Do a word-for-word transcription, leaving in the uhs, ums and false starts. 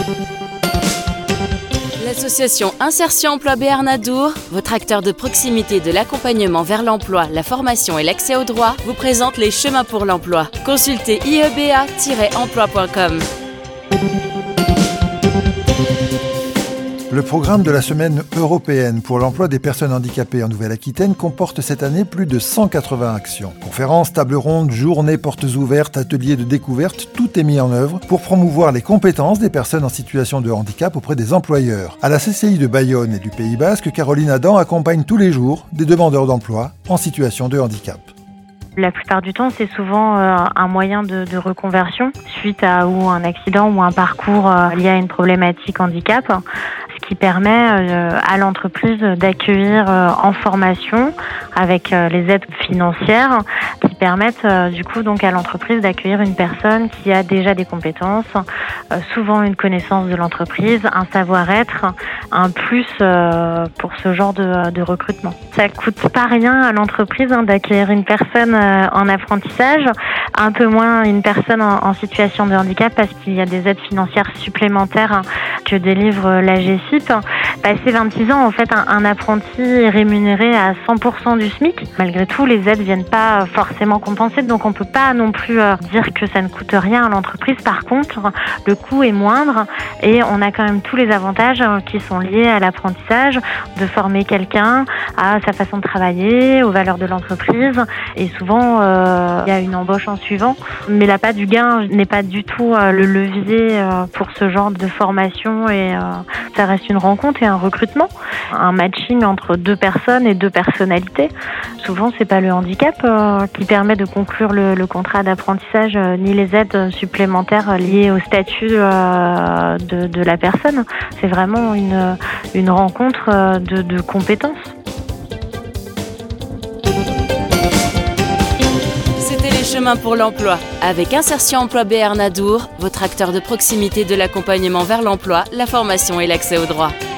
L'association Insertion Emploi Béarn Adour, votre acteur de proximité de l'accompagnement vers l'emploi, la formation et l'accès au droit, vous présente les chemins pour l'emploi. Consultez i e b a tiret emploi point com. Le programme de la Semaine européenne pour l'emploi des personnes handicapées en Nouvelle-Aquitaine comporte cette année plus de cent quatre-vingts actions. Conférences, tables rondes, journées, portes ouvertes, ateliers de découverte, tout est mis en œuvre pour promouvoir les compétences des personnes en situation de handicap auprès des employeurs. À la C C I de Bayonne et du Pays Basque, Caroline Adam accompagne tous les jours des demandeurs d'emploi en situation de handicap. La plupart du temps, c'est souvent euh, un moyen de, de reconversion suite à ou un accident ou un parcours euh, lié à une problématique handicap, ce qui permet euh, à l'entreprise d'accueillir euh, en formation avec euh, les aides financières qui permettent euh, du coup donc à l'entreprise d'accueillir une personne qui a déjà des compétences, euh, souvent une connaissance de l'entreprise, un savoir-être, un plus euh, pour ce genre de, de recrutement. Ça coûte pas rien à l'entreprise hein, d'accueillir une personne euh, en apprentissage, un peu moins une personne en, en situation de handicap parce qu'il y a des aides financières supplémentaires hein, que délivre la G S I P. Passé vingt-six ans, en fait, un, un apprenti est rémunéré à cent pour cent du SMIC. Malgré tout, les aides viennent pas forcément compenser, donc on peut pas non plus euh, dire que ça ne coûte rien à l'entreprise. Par contre, le coût est moindre et on a quand même tous les avantages euh, qui sont liés à l'apprentissage, de former quelqu'un à sa façon de travailler, aux valeurs de l'entreprise. Et souvent, euh, il y a une embauche en suivant. Mais l'appât du gain n'est pas du tout euh, le levier euh, pour ce genre de formation et euh, ça reste une rencontre et un recrutement, un matching entre deux personnes et deux personnalités. Souvent, c'est pas le handicap euh, qui permet de conclure le, le contrat d'apprentissage, euh, ni les aides supplémentaires liées au statut euh, de, de la personne. C'est vraiment une, une rencontre euh, de, de compétences. C'était les chemins pour l'emploi. Avec Insertion Emploi Béarn Adour, votre acteur de proximité de l'accompagnement vers l'emploi, la formation et l'accès au droit.